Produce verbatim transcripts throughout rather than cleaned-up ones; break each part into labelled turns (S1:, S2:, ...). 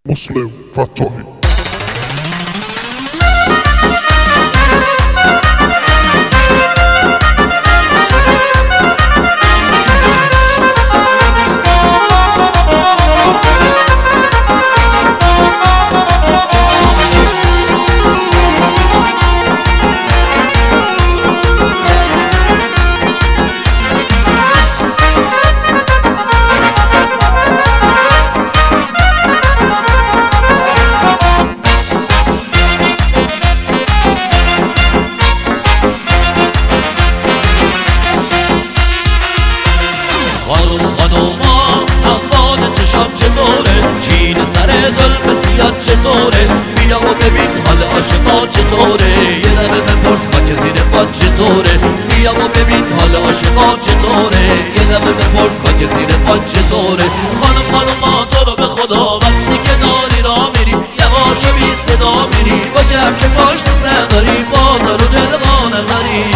S1: مسلم فتاحی.
S2: چین سر ظلم زیاد چطوره؟ بیا و ببین حال عاشقا چطوره؟ یه دقیقه بپرس خاک زیر پات چطوره؟ بیا و ببین حال عاشقا چطوره؟ یه دقیقه بپرس خاک زیر پات چطوره؟ خانم خانم تو رو به خدا وقتی که داری را میری یواش و بی صدا میری با کفش پاشت سر داری با دارو دلقا نذاری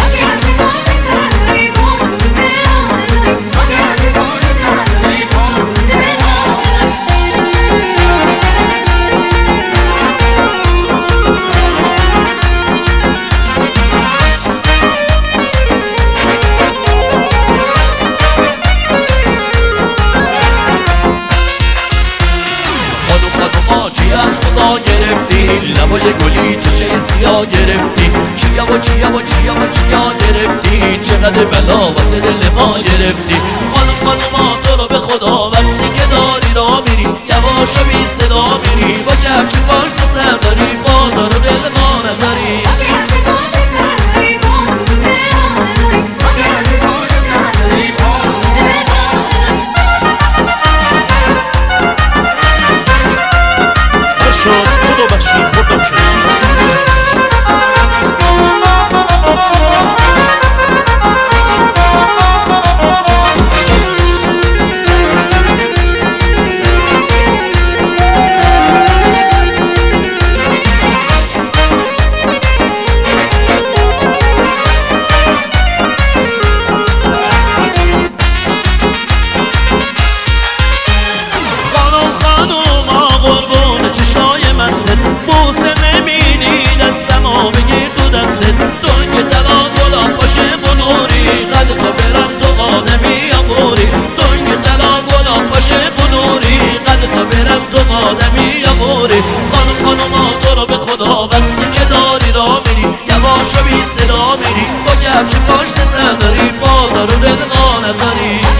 S2: گرفتی لبای گلی چشه سیاه گرفتی چیا و چیا و چیا و چیا گرفتی چقدر بلا واسه دل ما گرفتی خانم خانم تو رو به خدا وقتی که داری را میری یواش و بی صدا میری با کفش پاشت سر داری با دارو دل ما نذاری
S3: شد خدا بخشی پرداکشن
S2: بوسه نمینی دستمو بگیر تو دستت دنگ طلا گلاب باشه بنوری قد تو برم تو آدمی اموری دنگ طلا گلاب باشه بنوری قد تو برم تو آدمی اموری خانم خانم تو رو به خدا وقتی که داری را میری یواش و بی صدا میری با کفش پاشت سر داری با دارو دلقا نذاری